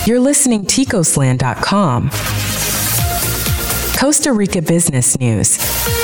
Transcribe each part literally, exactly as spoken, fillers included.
You're listening to Ticosland dot com. Costa Rica Business News.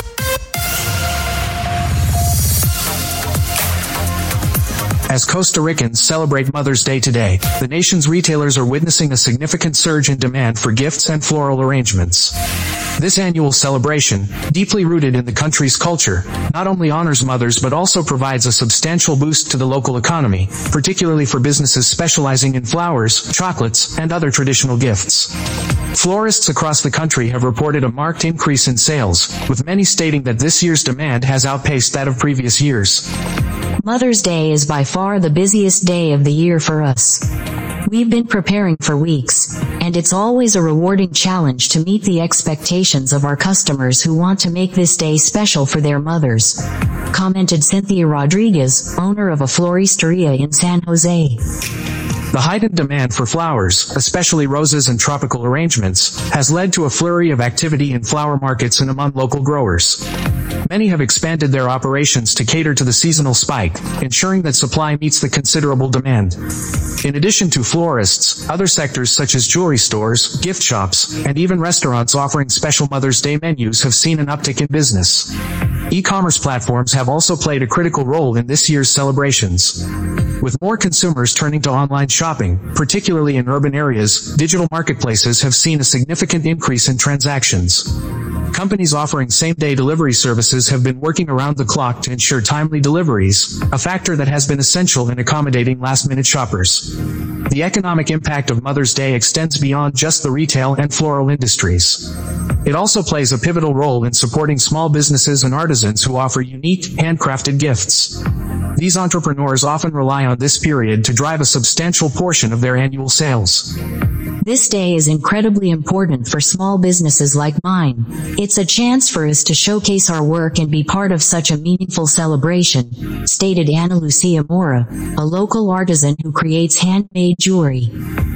As Costa Ricans celebrate Mother's Day today, the nation's retailers are witnessing a significant surge in demand for gifts and floral arrangements. This annual celebration, deeply rooted in the country's culture, not only honors mothers but also provides a substantial boost to the local economy, particularly for businesses specializing in flowers, chocolates, and other traditional gifts. Florists across the country have reported a marked increase in sales, with many stating that this year's demand has outpaced that of previous years. Mother's Day is by far the busiest day of the year for us. We've been preparing for weeks, and it's always a rewarding challenge to meet the expectations of our customers who want to make this day special for their mothers, commented Cynthia Rodriguez, owner of a floristeria in San Jose. The heightened demand for flowers, especially roses and tropical arrangements, has led to a flurry of activity in flower markets and among local growers. Many have expanded their operations to cater to the seasonal spike, ensuring that supply meets the considerable demand. In addition to florists, other sectors such as jewelry stores, gift shops, and even restaurants offering special Mother's Day menus have seen an uptick in business. E-commerce platforms have also played a critical role in this year's celebrations. With more consumers turning to online shopping, particularly in urban areas, digital marketplaces have seen a significant increase in transactions. Companies offering same-day delivery services have been working around the clock to ensure timely deliveries, a factor that has been essential in accommodating last-minute shoppers. The economic impact of Mother's Day extends beyond just the retail and floral industries. It also plays a pivotal role in supporting small businesses and artisans who offer unique, handcrafted gifts. These entrepreneurs often rely on this period to drive a substantial portion of their annual sales. This day is incredibly important for small businesses like mine. It's a chance for us to showcase our work and be part of such a meaningful celebration, stated Ana Lucia Mora, a local artisan who creates handmade jewelry.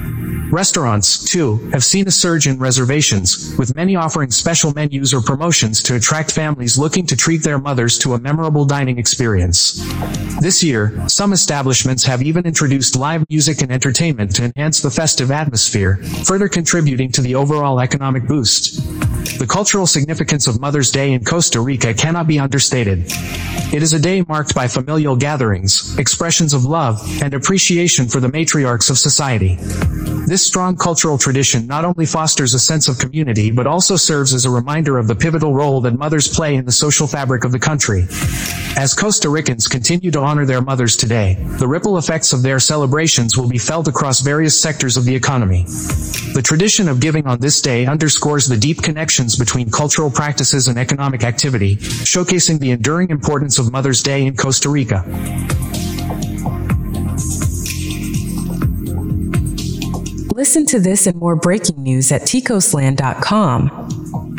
Restaurants, too, have seen a surge in reservations, with many offering special menus or promotions to attract families looking to treat their mothers to a memorable dining experience. This year, some establishments have even introduced live music and entertainment to enhance the festive atmosphere, further contributing to the overall economic boost. The cultural significance of Mother's Day in Costa Rica cannot be understated. It is a day marked by familial gatherings, expressions of love, and appreciation for the matriarchs of society. This strong cultural tradition not only fosters a sense of community but also serves as a reminder of the pivotal role that mothers play in the social fabric of the country. As Costa Ricans continue to honor their mothers today, the ripple effects of their celebrations will be felt across various sectors of the economy. The tradition of giving on this day underscores the deep connections between cultural practices and economic activity, showcasing the enduring importance of Mother's Day in Costa Rica. Listen to this and more breaking news at Ticosland dot com.